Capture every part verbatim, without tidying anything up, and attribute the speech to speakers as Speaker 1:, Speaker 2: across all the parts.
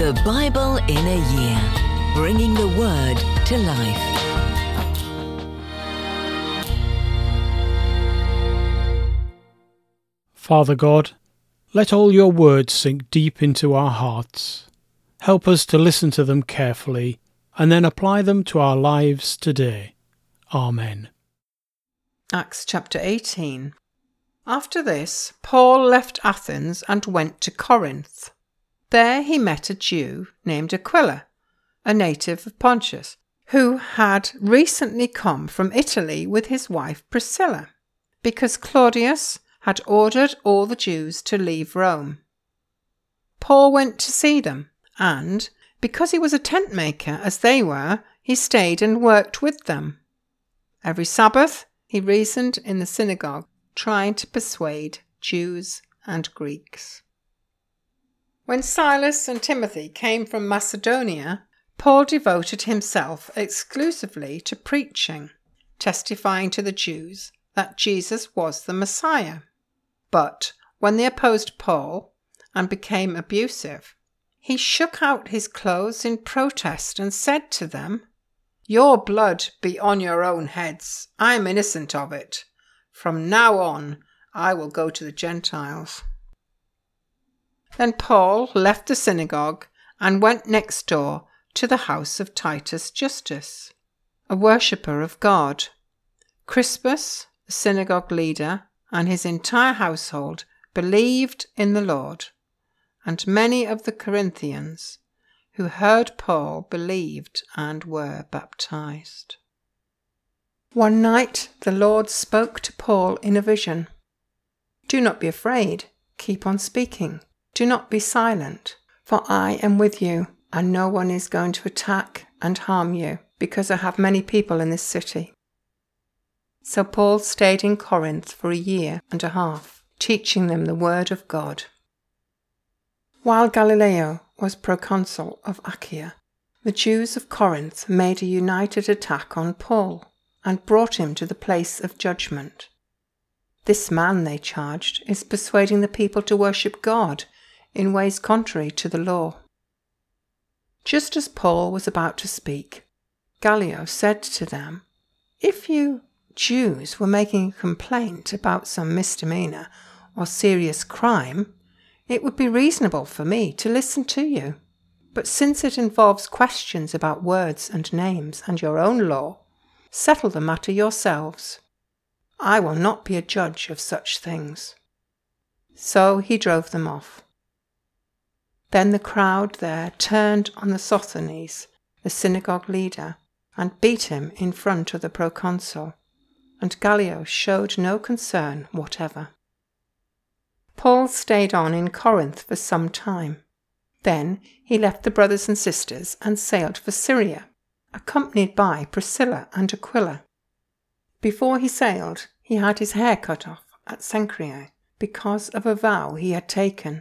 Speaker 1: The Bible in a Year, bringing the Word to life.
Speaker 2: Father God, let all your words sink deep into our hearts. Help us to listen to them carefully and then apply them to our lives today. Amen.
Speaker 3: Acts chapter eighteen. After this, Paul left Athens and went to Corinth. There he met a Jew named Aquila, a native of Pontus, who had recently come from Italy with his wife Priscilla, because Claudius had ordered all the Jews to leave Rome. Paul went to see them, and, because he was a tent maker as they were, he stayed and worked with them. Every Sabbath he reasoned in the synagogue, trying to persuade Jews and Greeks. When Silas and Timothy came from Macedonia, Paul devoted himself exclusively to preaching, testifying to the Jews that Jesus was the Messiah. But when they opposed Paul and became abusive, he shook out his clothes in protest and said to them, "Your blood be on your own heads. I am innocent of it. From now on, I will go to the Gentiles." Then Paul left the synagogue and went next door to the house of Titus Justus, a worshipper of God. Crispus, the synagogue leader, and his entire household believed in the Lord, and many of the Corinthians who heard Paul believed and were baptized. One night the Lord spoke to Paul in a vision. "Do not be afraid. Keep on speaking. Do not be silent, for I am with you, and no one is going to attack and harm you, because I have many people in this city." So Paul stayed in Corinth for a year and a half, teaching them the word of God. While Gallio was proconsul of Achaia, the Jews of Corinth made a united attack on Paul and brought him to the place of judgment. This man, they charged, is persuading the people to worship God in ways contrary to the law. Just as Paul was about to speak, Gallio said to them, "If you Jews were making a complaint about some misdemeanor or serious crime, it would be reasonable for me to listen to you. But since it involves questions about words and names and your own law, settle the matter yourselves. I will not be a judge of such things." So he drove them off. Then the crowd there turned on the Sosthenes, the synagogue leader, and beat him in front of the proconsul, and Gallio showed no concern whatever. Paul stayed on in Corinth for some time. Then he left the brothers and sisters and sailed for Syria, accompanied by Priscilla and Aquila. Before he sailed, he had his hair cut off at Cenchreae because of a vow he had taken.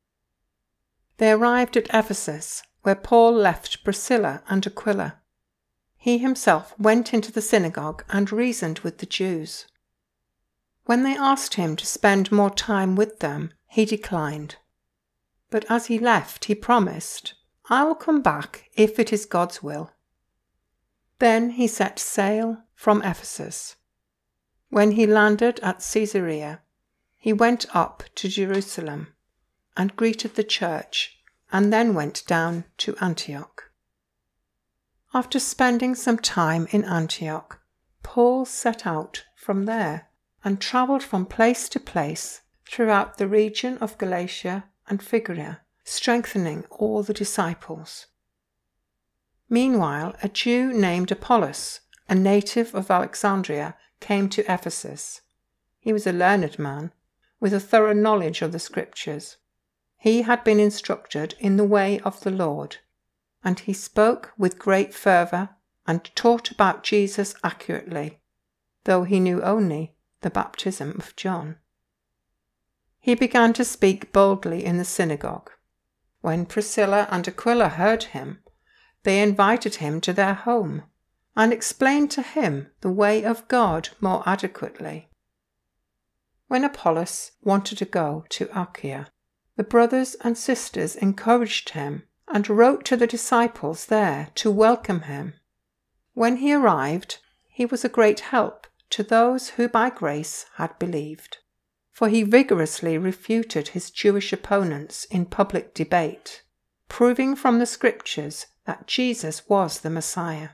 Speaker 3: They arrived at Ephesus, where Paul left Priscilla and Aquila. He himself went into the synagogue and reasoned with the Jews. When they asked him to spend more time with them, he declined. But as he left, he promised, "I will come back if it is God's will." Then he set sail from Ephesus. When he landed at Caesarea, he went up to Jerusalem and greeted the church, and then went down to Antioch. After spending some time in Antioch, Paul set out from there and travelled from place to place throughout the region of Galatia and Phrygia, strengthening all the disciples. Meanwhile, a Jew named Apollos, a native of Alexandria, came to Ephesus. He was a learned man, with a thorough knowledge of the Scriptures. He had been instructed in the way of the Lord, and he spoke with great fervour and taught about Jesus accurately, though he knew only the baptism of John. He began to speak boldly in the synagogue. When Priscilla and Aquila heard him, they invited him to their home and explained to him the way of God more adequately. When Apollos wanted to go to Achaia, the brothers and sisters encouraged him and wrote to the disciples there to welcome him. When he arrived, he was a great help to those who by grace had believed, for he vigorously refuted his Jewish opponents in public debate, proving from the scriptures that Jesus was the Messiah.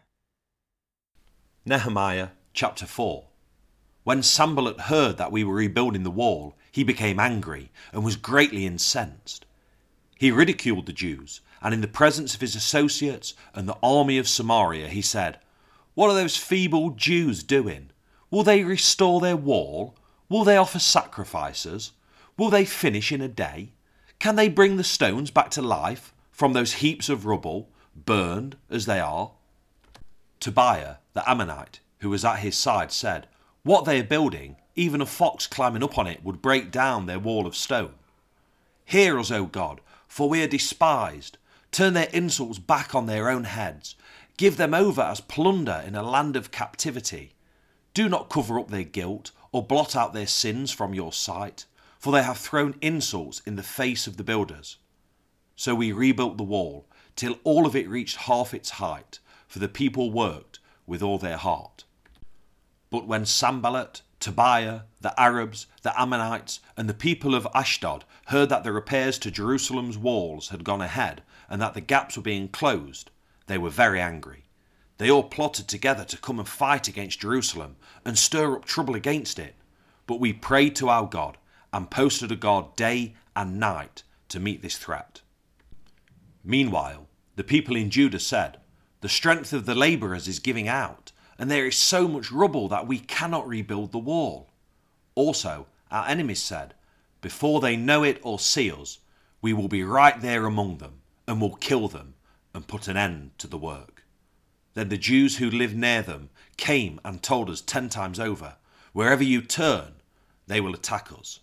Speaker 4: Nehemiah chapter four. When Sanballat heard that we were rebuilding the wall, he became angry and was greatly incensed. He ridiculed the Jews, and in the presence of his associates and the army of Samaria, he said, "What are those feeble Jews doing? Will they restore their wall? Will they offer sacrifices? Will they finish in a day? Can they bring the stones back to life from those heaps of rubble, burned as they are?" Tobiah the Ammonite, who was at his side, said, "What they are building, even a fox climbing up on it would break down their wall of stone. Hear us, O God, for we are despised. Turn their insults back on their own heads. Give them over as plunder in a land of captivity. Do not cover up their guilt or blot out their sins from your sight, for they have thrown insults in the face of the builders." So we rebuilt the wall till all of it reached half its height, for the people worked with all their heart. But when Sanballat, Tobiah, the Arabs, the Ammonites, and the people of Ashdod heard that the repairs to Jerusalem's walls had gone ahead and that the gaps were being closed, they were very angry. They all plotted together to come and fight against Jerusalem and stir up trouble against it. But we prayed to our God and posted a guard day and night to meet this threat. Meanwhile, the people in Judah said, "The strength of the labourers is giving out, and there is so much rubble that we cannot rebuild the wall." Also, our enemies said, "Before they know it or see us, we will be right there among them, and will kill them and put an end to the work." Then the Jews who lived near them came and told us ten times over, "Wherever you turn, they will attack us."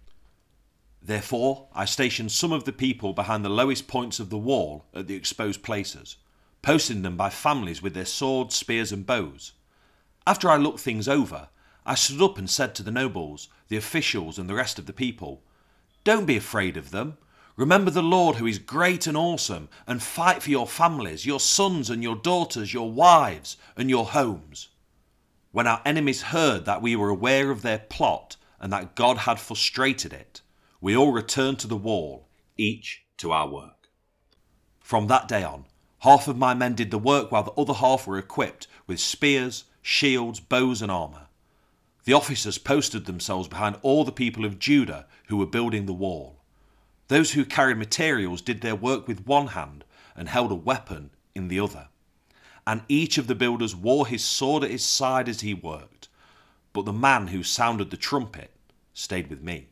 Speaker 4: Therefore, I stationed some of the people behind the lowest points of the wall at the exposed places, posting them by families with their swords, spears and bows. After I looked things over, I stood up and said to the nobles, the officials and the rest of the people, "Don't be afraid of them. Remember the Lord who is great and awesome, and fight for your families, your sons and your daughters, your wives and your homes." When our enemies heard that we were aware of their plot and that God had frustrated it, we all returned to the wall, each to our work. From that day on, half of my men did the work while the other half were equipped with spears, shields, bows and armour. The officers posted themselves behind all the people of Judah who were building the wall. Those who carried materials did their work with one hand and held a weapon in the other. And each of the builders wore his sword at his side as he worked. But the man who sounded the trumpet stayed with me.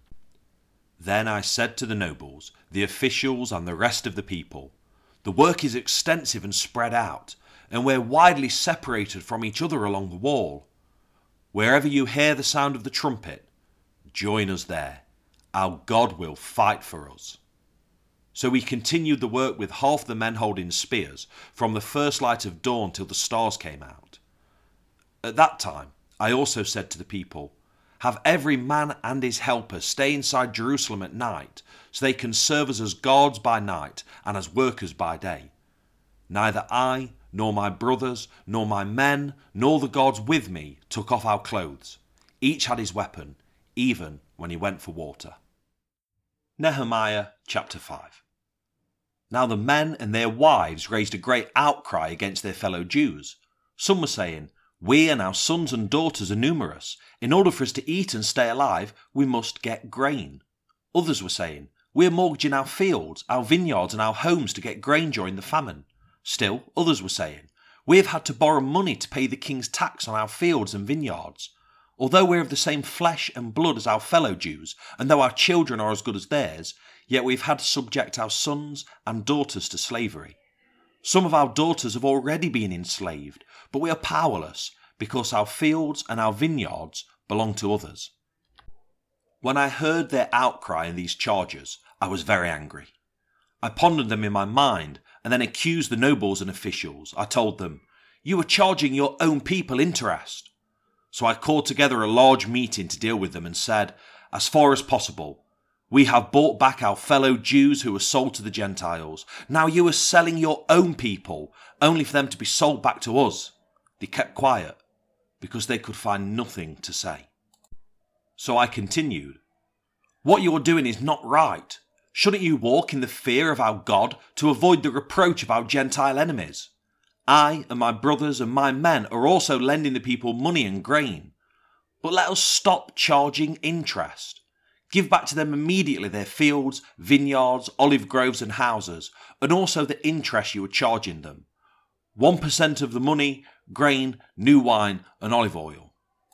Speaker 4: Then I said to the nobles, the officials and the rest of the people, "The work is extensive and spread out, and we're widely separated from each other along the wall. Wherever you hear the sound of the trumpet, join us there. Our God will fight for us." So we continued the work with half the men holding spears, from the first light of dawn till the stars came out. At that time, I also said to the people, "Have every man and his helper stay inside Jerusalem at night, so they can serve us as guards by night and as workers by day. Neither I, nor my brothers, nor my men, nor the guards with me took off our clothes. Each had his weapon, even when he went for water." Nehemiah chapter five. Now the men and their wives raised a great outcry against their fellow Jews. Some were saying, "We and our sons and daughters are numerous. In order for us to eat and stay alive, we must get grain." Others were saying, "We are mortgaging our fields, our vineyards and our homes to get grain during the famine." Still, others were saying, "We have had to borrow money to pay the king's tax on our fields and vineyards. Although we are of the same flesh and blood as our fellow Jews, and though our children are as good as theirs, yet we have had to subject our sons and daughters to slavery. Some of our daughters have already been enslaved, but we are powerless because our fields and our vineyards belong to others." When I heard their outcry and these charges, I was very angry. I pondered them in my mind and then accused the nobles and officials. I told them, "You are charging your own people interest." So I called together a large meeting to deal with them and said, "As far as possible, We have bought back our fellow Jews who were sold to the Gentiles. Now you are selling your own people, only for them to be sold back to us." They kept quiet, because they could find nothing to say. So I continued, "What you are doing is not right. Shouldn't you walk in the fear of our God to avoid the reproach of our Gentile enemies? I and my brothers and my men are also lending the people money and grain. But let us stop charging interest. Give back to them immediately their fields, vineyards, olive groves and houses, and also the interest you are charging them. One percent of the money, grain, new wine and olive oil."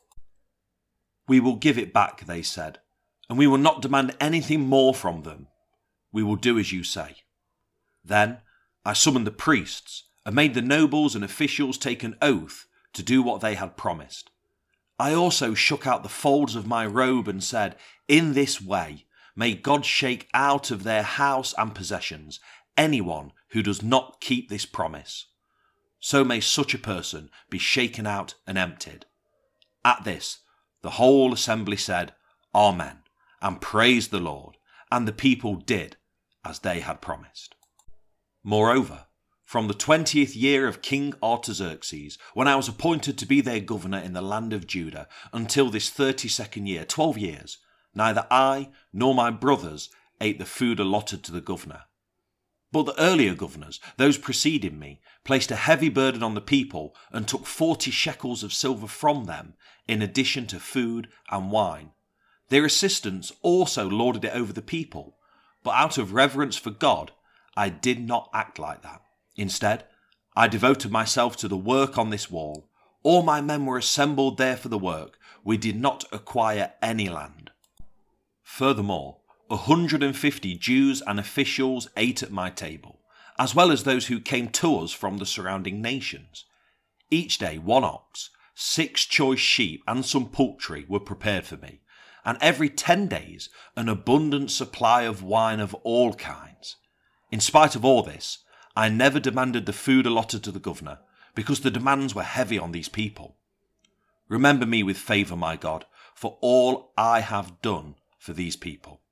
Speaker 4: "We will give it back," they said, "and we will not demand anything more from them. We will do as you say." Then I summoned the priests and made the nobles and officials take an oath to do what they had promised. I also shook out the folds of my robe and said, "In this way may God shake out of their house and possessions anyone who does not keep this promise. So may such a person be shaken out and emptied." At this, the whole assembly said, "Amen," and praised the Lord, and the people did as they had promised. Moreover, from the twentieth year of King Artaxerxes, when I was appointed to be their governor in the land of Judah, until this thirty-second year, twelve years, neither I nor my brothers ate the food allotted to the governor. But the earlier governors, those preceding me, placed a heavy burden on the people and took forty shekels of silver from them, in addition to food and wine. Their assistants also lorded it over the people, but out of reverence for God, I did not act like that. Instead, I devoted myself to the work on this wall. All my men were assembled there for the work. We did not acquire any land. Furthermore, a hundred and fifty Jews and officials ate at my table, as well as those who came to us from the surrounding nations. Each day one ox, six choice sheep and some poultry were prepared for me, and every ten days an abundant supply of wine of all kinds. In spite of all this, I never demanded the food allotted to the governor, because the demands were heavy on these people. Remember me with favour, my God, for all I have done for these people.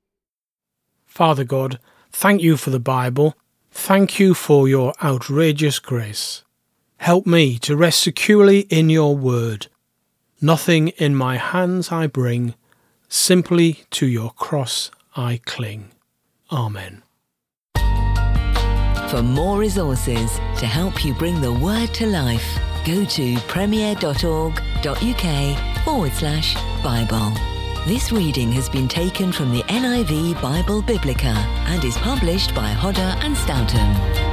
Speaker 2: Father God, thank you for the Bible. Thank you for your outrageous grace. Help me to rest securely in your word. Nothing in my hands I bring, simply to your cross I cling. Amen.
Speaker 1: For more resources to help you bring the word to life, go to premier.org.uk forward slash Bible. This reading has been taken from the N I V Bible Biblica and is published by Hodder and Stoughton.